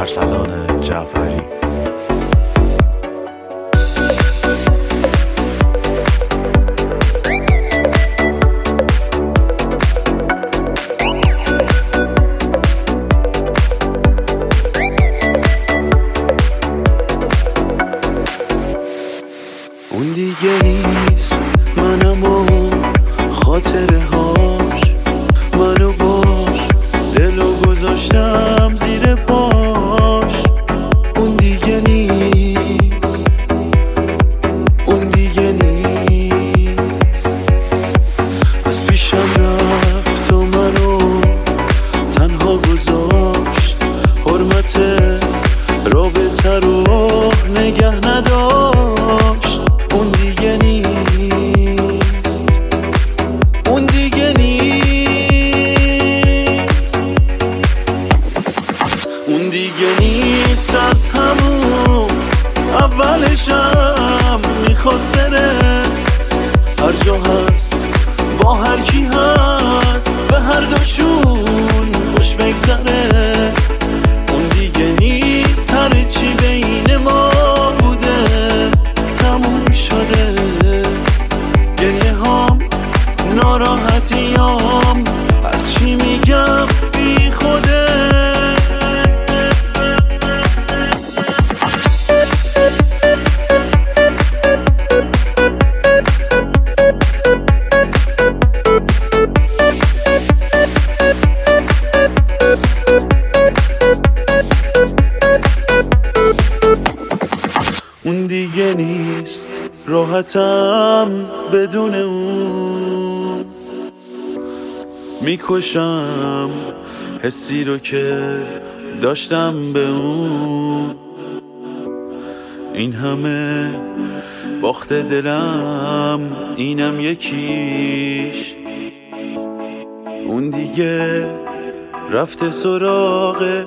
ارسلان جعفری. اون دیگه نیست، منم و خاطره هاش، منو باش دلو گذاشتم زیر پاش. اون دیگه نیست، اون دیگه نیست، از پیشم رفت و منو تنها گذاشت، حرمت رابطه رو نگه نداشت. اون دیگه نیست، اون دیگه نیست، اون دیگه نیست. از همون اولشم میخواست بره، هر جا هست با هر کی هست به هر دوشون خوش بگذره. اون دیگه نیست، هر چی بین ما بوده تموم شده. گریه هام، ناراحتیام، هرچی میگم بی خوده. اون دیگه نیست، راحتم بدون اون، میکشم حسی رو که داشتم به اون. این همه باخت دلم، اینم یکیش. اون دیگه رفته سراغ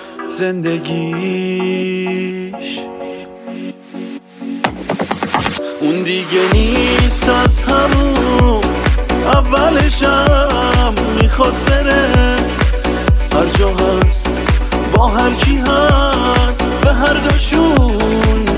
زندگیش. اون دیگه نیست، از همون اولشم میخواست بره، هر جا هست با هر کی هست به هر دوشون